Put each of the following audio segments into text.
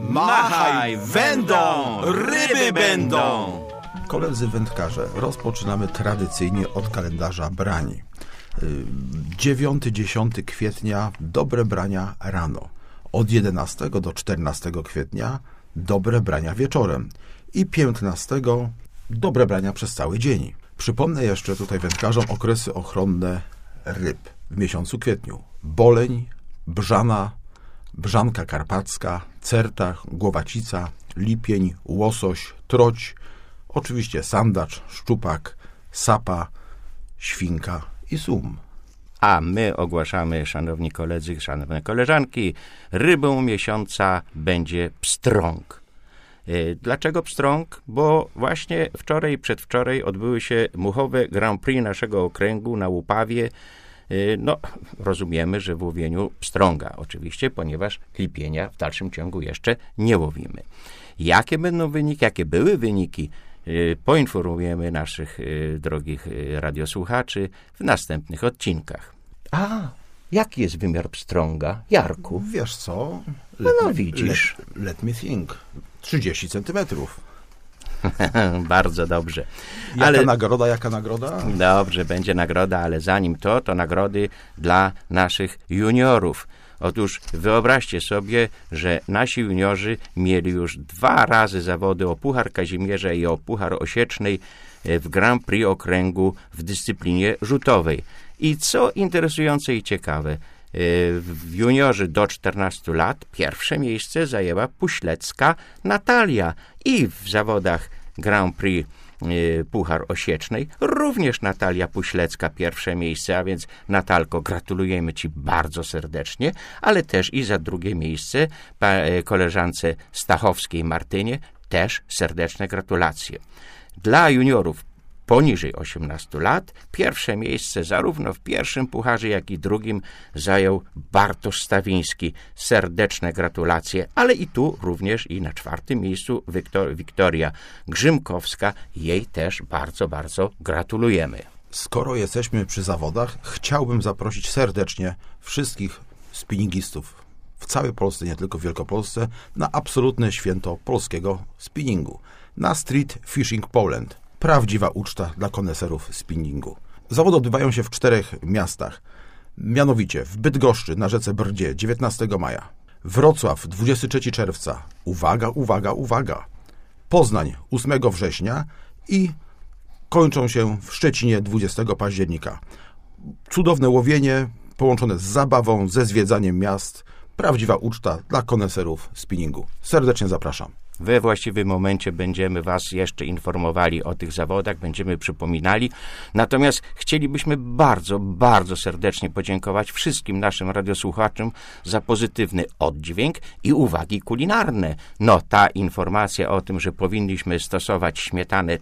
Machaj wędą, ryby będą! Koledzy wędkarze, rozpoczynamy tradycyjnie od kalendarza brani. 9-10 kwietnia dobre brania rano. Od 11 do 14 kwietnia dobre brania wieczorem. I 15 dobre brania przez cały dzień. Przypomnę jeszcze tutaj wędkarzom okresy ochronne ryb w miesiącu kwietniu. Boleń, brzana, brzanka karpacka, certach, głowacica, lipień, łosoś, troć, oczywiście sandacz, szczupak, sapa, świnka i sum. A my ogłaszamy, szanowni koledzy, szanowne koleżanki, rybą miesiąca będzie pstrąg. Dlaczego pstrąg? Bo właśnie wczoraj i przedwczoraj odbyły się muchowe Grand Prix naszego okręgu na Łupawie. No, rozumiemy, że w łowieniu pstrąga oczywiście, ponieważ lipienia w dalszym ciągu jeszcze nie łowimy. Jakie będą wyniki, jakie były wyniki, poinformujemy naszych drogich radiosłuchaczy w następnych odcinkach. A, jaki jest wymiar pstrąga, Jarku? Wiesz co? No widzisz. Let me think. 30 centymetrów. Bardzo dobrze. Jaka nagroda? Dobrze, będzie nagroda, ale zanim to nagrody dla naszych juniorów. Otóż wyobraźcie sobie, że nasi juniorzy mieli już 2 razy zawody o Puchar Kazimierza i o Puchar Osiecznej w Grand Prix okręgu w dyscyplinie rzutowej. I co interesujące i ciekawe, juniorzy do 14 lat pierwsze miejsce zajęła puślecka Natalia i w zawodach Grand Prix Puchar Osiecznej również Natalia Puślecka pierwsze miejsce, a więc Natalko, gratulujemy Ci bardzo serdecznie, ale też i za drugie miejsce koleżance Stachowskiej Martynie też serdeczne gratulacje. Dla juniorów poniżej 18 lat pierwsze miejsce zarówno w pierwszym pucharze, jak i drugim zajął Bartosz Stawiński. Serdeczne gratulacje, ale i tu również i na 4. miejscu Wiktoria Grzymkowska. Jej też bardzo, bardzo gratulujemy. Skoro jesteśmy przy zawodach, chciałbym zaprosić serdecznie wszystkich spinningistów w całej Polsce, nie tylko w Wielkopolsce, na absolutne święto polskiego spinningu. Na Street Fishing Poland. Prawdziwa uczta dla koneserów spinningu. Zawody odbywają się w 4 miastach. Mianowicie w Bydgoszczy na rzece Brdzie 19 maja, Wrocław 23 czerwca, uwaga, Poznań 8 września i kończą się w Szczecinie 20 października. Cudowne łowienie połączone z zabawą, ze zwiedzaniem miast. Prawdziwa uczta dla koneserów spinningu. Serdecznie zapraszam. We właściwym momencie będziemy Was jeszcze informowali o tych zawodach, będziemy przypominali. Natomiast chcielibyśmy bardzo, bardzo serdecznie podziękować wszystkim naszym radiosłuchaczom za pozytywny oddźwięk i uwagi kulinarne. No, ta informacja o tym, że powinniśmy stosować śmietanę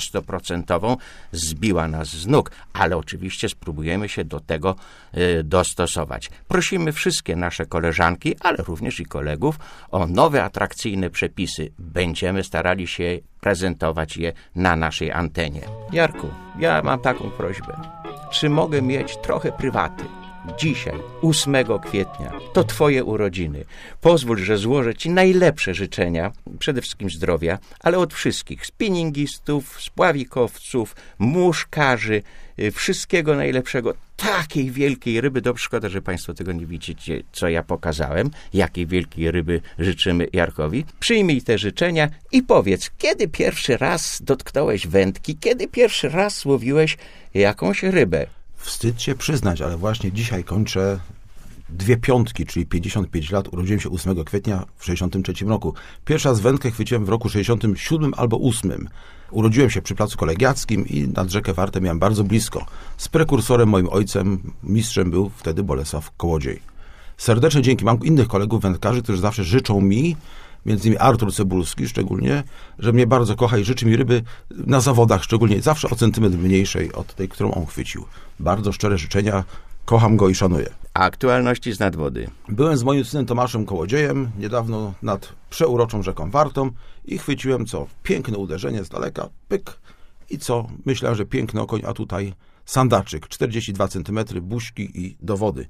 30% zbiła nas z nóg, ale oczywiście spróbujemy się do tego dostosować. Prosimy wszystkie nasze koleżanki, ale również i kolegów o nowe, atrakcyjne przepisy. Będziemy starali się prezentować je na naszej antenie. Jarku, ja mam taką prośbę. Czy mogę mieć trochę prywaty? Dzisiaj, 8 kwietnia, to Twoje urodziny. Pozwól, że złożę Ci najlepsze życzenia, przede wszystkim zdrowia, ale od wszystkich spinningistów, spławikowców, muszkarzy, wszystkiego najlepszego. Takiej wielkiej ryby, dobrze, szkoda, że Państwo tego nie widzicie, co ja pokazałem, jakiej wielkiej ryby życzymy Jarkowi. Przyjmij te życzenia i powiedz, kiedy pierwszy raz dotknąłeś wędki, kiedy pierwszy raz łowiłeś jakąś rybę? Wstyd się przyznać, ale właśnie dzisiaj kończę 2 piątki, czyli 55 lat. Urodziłem się 8 kwietnia w 63 roku. Pierwszy raz wędkę chwyciłem w roku 67 albo 8. Urodziłem się przy Placu Kolegiackim i nad rzekę Wartę miałem bardzo blisko. Z prekursorem, moim ojcem, mistrzem był wtedy Bolesław Kołodziej. Serdeczne dzięki. Mam innych kolegów wędkarzy, którzy zawsze życzą mi, między innymi Artur Cebulski szczególnie, że mnie bardzo kocha i życzy mi ryby na zawodach szczególnie, zawsze o centymetr mniejszej od tej, którą on chwycił. Bardzo szczere życzenia, kocham go i szanuję. A aktualności z nadwody. Byłem z moim synem Tomaszem Kołodziejem niedawno nad przeuroczą rzeką Wartą i chwyciłem piękne uderzenie z daleka, pyk i myślałem, że piękny okoń, a tutaj sandaczyk, 42 cm, buźki i do wody.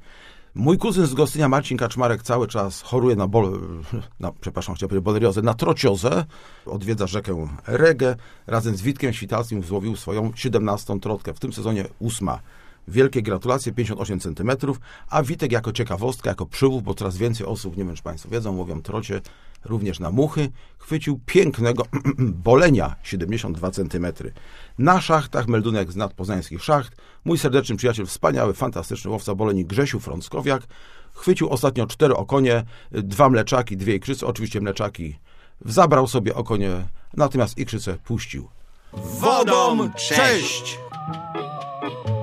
Mój kuzyn z Gostynia, Marcin Kaczmarek, cały czas choruje na boleriozę, na trociozę. Odwiedza rzekę Regę. Razem z Witkiem Świtalskim złowił swoją 17. trotkę. W tym sezonie 8. Wielkie gratulacje, 58 cm. A Witek jako ciekawostka, jako przywód, bo coraz więcej osób, nie wiem czy Państwo wiedzą, łowią trocie również na muchy, chwycił pięknego bolenia 72 cm. Na szachtach, meldunek z nadpoznańskich szacht, mój serdeczny przyjaciel, wspaniały, fantastyczny łowca boleni Grzesiu Frąckowiak, chwycił ostatnio 4 okonie, 2 mleczaki, 2 ikrzyce, oczywiście mleczaki zabrał sobie okonie, natomiast ikrzyce puścił. Wodą cześć!